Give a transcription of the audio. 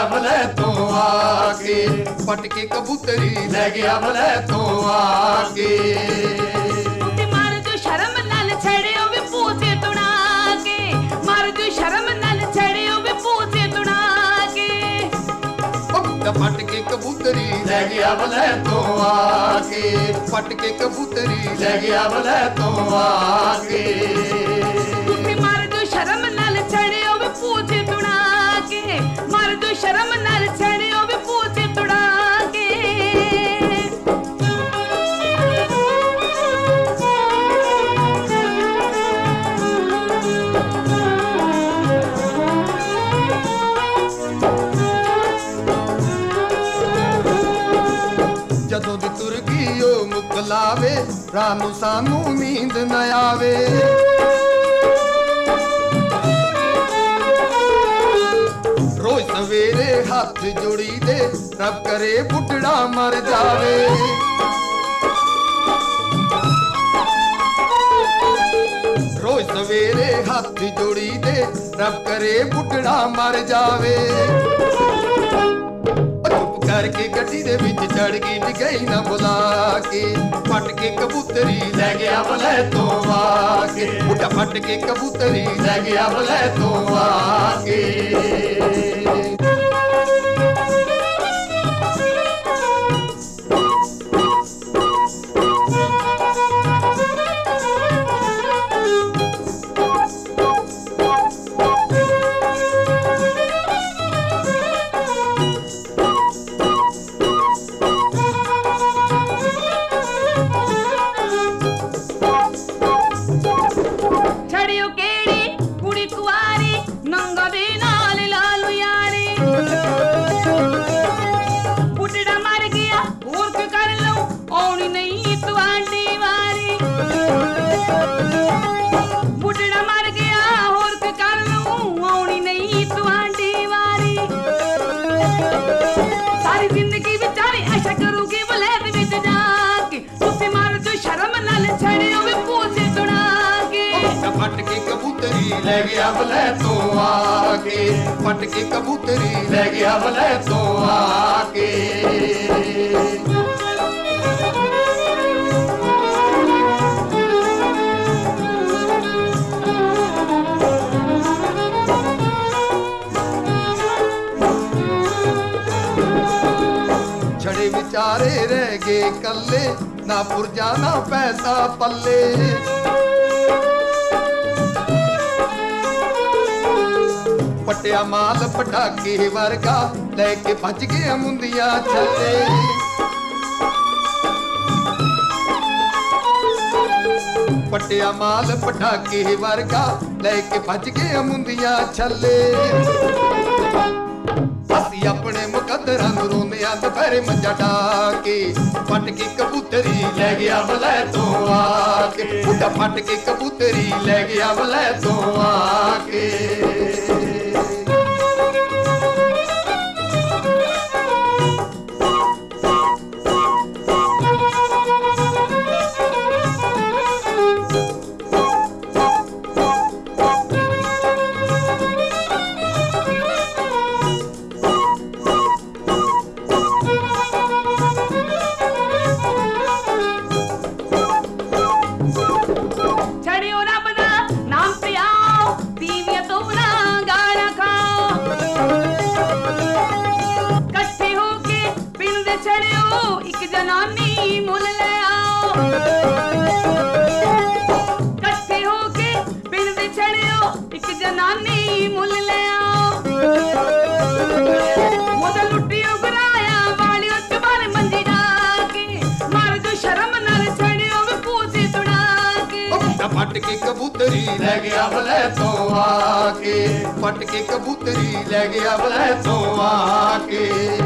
ਗਿਆ ਵਲੈ ਤੋਂ ਆ ਕੇ, ਪਟ ਕੇ ਕਬੂਤਰੀ ਲੈ ਗਿਆ ਵਲੈ ਤੋਂ ਆ ਕੇ। ਤੇ ਮਰ ਜੋ ਸ਼ਰਮ ਨਾਲ ਛੜਿਓ ਵੇ ਪੂਛੇ ਤੁਣਾ ਕੇ, ਮਰ ਜੋ ਸ਼ਰਮ ਨਾਲ ਛੜਿਓ ਵੇ ਪੂਛੇ ਤੁਣਾ ਕੇ। ਪਟ ਕੇ ਕਬੂਤਰੀ ਲੈ ਗਿਆ ਵਲੈ ਤੋਂ ਆ ਕੇ, ਪਟ ਕੇ ਕਬੂਤਰੀ ਲੈ ਗਿਆ ਵਲੈ ਤੋਂ ਆ ਕੇ। ਤੇ ਮਰ ਜੋ ਸ਼ਰਮ ਨਾਲ ਛੜਿਓ ਵੇ ਪੂਛੇ ਤੁਣਾ ਕੇ, ਮਰ ਜੋ ਸ਼ਰਮ ਨਾਲ ਛੜਿਓ ਵੇ ਪੂਛੇ ਤੁਣਾ ਕੇ। ਜਦੋਂ ਦੀ ਤੁਰ ਗਈ ਉਹ ਮੁਕਲਾਵੇ, ਰਾਤ ਨੂੰ ਸਾਨੂੰ ਨੀਂਦ ਨਾ ਆਵੇ। ਰੋਜ਼ ਸਵੇਰੇ ਹੱਥ ਜੋੜੀ ਦੇ, ਰੱਬ ਕਰੇ ਬੁੱਢੜਾ ਮਰ ਜਾਵੇ। ਰੋਜ਼ ਸਵੇਰੇ ਹੱਥ ਜੋੜੀ ਦੇ, ਰੱਬ ਕਰੇ ਬੁੱਢੜਾ ਮਰ ਜਾਵੇ। ਕਰਕੇ ਗੱਡੀ ਦੇ ਵਿੱਚ ਚੜ ਗਈ, ਡਿਗਈ ਨਾ ਬੁਲਾ ਕੇ, ਫਟ ਕੇ ਕਬੂਤਰੀ ਲੈ ਗਿਆ ਵਲੈ ਤੋਂ ਆ ਕੇ। ਬੁੱਢਾ ਫਟ ਕੇ ਕਬੂਤਰੀ ਲੈ ਗਿਆ ਵਲੈ ਤੋਂ ਆ ਕੇ। ਛੜਿਓ ਕਿਹੜੀ ਕੁੜੀ ਕੁਆਰੀ, ਨੰਗਾ ਦੇ ਨਾਲ ਲਾਲੂ ਯਾਰੀ। ਬੁੱਢੜਾ ਮਰ ਗਿਆ ਹੋਰ ਕੀ ਕਰ ਲਊ, ਆਉਣੀ ਨਹੀਂ ਤੁਹਾਡੀ ਵਾਰੀ। ਬੁੱਢੜਾ ਮਰ ਗਿਆ ਹੋਰ ਕੀ ਕਰ ਲਊ, ਆਉਣੀ ਨਹੀਂ ਤੁਹਾਡੀ ਵਾਰੀ। ਸਾਰੀ ਜ਼ਿੰਦਗੀ ਵਿਚਾਰੀ ਆਸ਼ਾ ਕਰੂਗੀ ਵਲੈਤ ਵਿੱਚ ਜਾ ਕੇ, ਤੁਸੀਂ ਮਰ ਜੋ ਸ਼ਰਮ ਨਾਲ ਛੜਿਓ ਵੇ ਪੂਛੇ ਤੁਣਾ ਕੇ। ਫਟ ਕੇ ਕਬੂਤਰੀ ਲੈ ਗਿਆ ਵਲੈ ਤੋਂ ਆ ਕੇ, ਫਟ ਕੇ ਕਬੂਤਰੀ ਲੈ ਗਿਆ ਵਲੈ ਤੋਂ ਆ ਕੇ। ਛੜੇ ਵਿਚਾਰੇ ਰਹਿ ਗਏ ਕੱਲੇ, ਨਾ ਪੁਰਜਾ ਨਾ ਪੈਸਾ ਪੱਲੇ। ਪਟਿਆ ਮਾਲ ਪਟਾਕੇ ਵਰਗਾ, ਲੈ ਕੇ ਭੱਜ ਗਿਆ ਮੁੰਦੀਆਂ ਛੱਲੇ। ਪਟਿਆ ਮਾਲ ਪਟਾਕੇ ਵਰਗਾ, ਲੈ ਕੇ ਭੱਜ ਗਿਆ ਮੁੰਦੀਆਂ ਛੱਲੇ। ਅਸੀਂ ਆਪਣੇ ਮੁਕੱਦਰਾਂ ਨੂੰ ਰੋਂਦੇ ਆਂ ਦੁਪਹਿਰੇ ਮੰਜਾ ਢਾ ਕੇ, ਫਟ ਕੇ ਕਬੂਤਰੀ ਲੈ ਗਿਆ ਵਲੈ ਤੋਂ ਆ ਕੇ। ਬੁੱਢਾ ਫਟ ਕੇ ਕਬੂਤਰੀ ਲੈ ਗਿਆ ਵਲੈ ਤੋਂ ਆ ਕੇ। ਛੜਿਓ ਰੱਬ ਦਾ ਨਾਮ ਪਿਆਓ, ਤੀਵੀਆਂ ਤੋਂ ਨਾ ਗਾਲਾਂ ਖਾਓ। ਇਕੱਠੇ ਹੋ ਕੇ ਪਿੰਡ ਦੇ ਛੜਿਓ, ਇੱਕ ਜਨਾਨੀ ਮੁੱਲ ਲੈ ਆਓ। ਇਕੱਠੇ ਹੋ ਕੇ ਪਿੰਡ ਦੇ ਛੜਿਓ, ਇੱਕ ਜਨਾਨੀ ਮੁੱਲ ਲੈ ਆਓ। ਉਹਦਾ ਲੁੱਟਿਓ ਗਰਾਇਆ ਵਾਲਿਓ ਚਬਾਰੇ ਮੰਜੀ ਡਾ ਕੇ, ਮਰ ਜੋ ਸ਼ਰਮ ਨਾਲ ਛੜਿਓ ਵੇ ਪੂਛੇ ਤੁੜਾ ਕੇ। ਫਟ ਕੇ ਕਬੂਤਰੀ ਲੈ ਗਿਆ ਵਲੈ ਤੋਂ ਆ ਕੇ, ਫਟ ਕੇ ਕਬੂਤਰੀ ਲੈ ਗਿਆ ਵਲੈ ਤੋਂ ਆ ਕੇ।